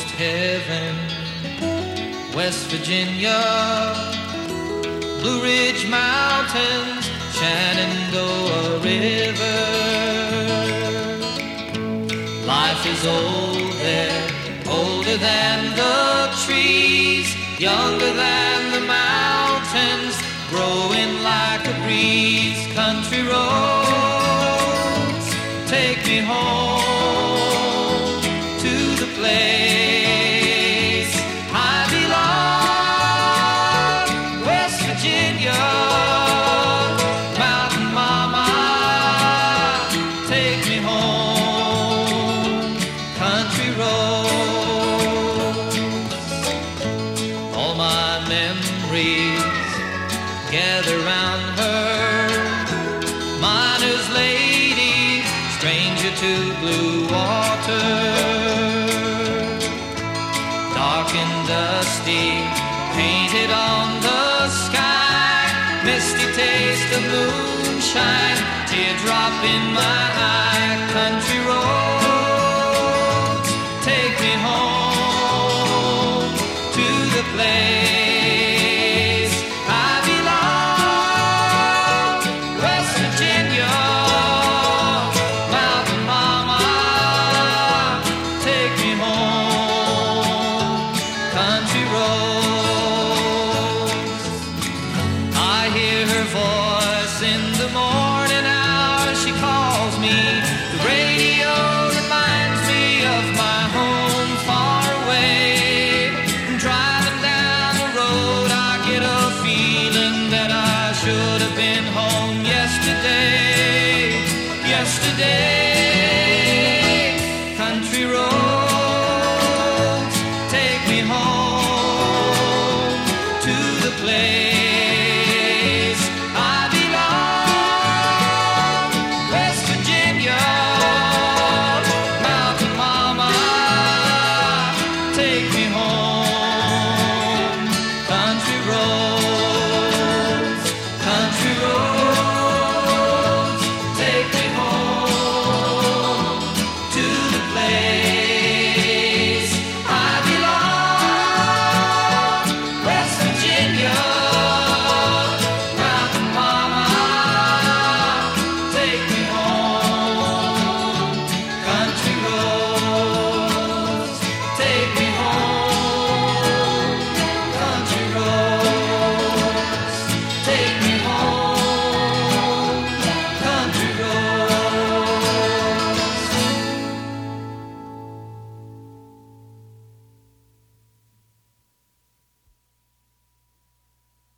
almost heaven. West Virginia, Blue Ridge Mountains, Shenandoah River. Life is old there, older than the trees, younger than the mountains, growing like a breeze. Country roads, take me home to the place I belong. West Virginia, Mountain Mama, take me home. Country roads, all my memories gather round her. Miner's lady, stranger to blue water. Dark and dusty, painted on the sky. Misty taste of moonshine, teardrop in my eye. Country roads, take me home to the place I belong. West Virginia, Mountain Mama, take me home. Country roads, I hear her voice in the morning hour. She calls me. The radio reminds me of my home far away. Driving down the road, I get a feeling that I should have been home yesterday. Yesterday.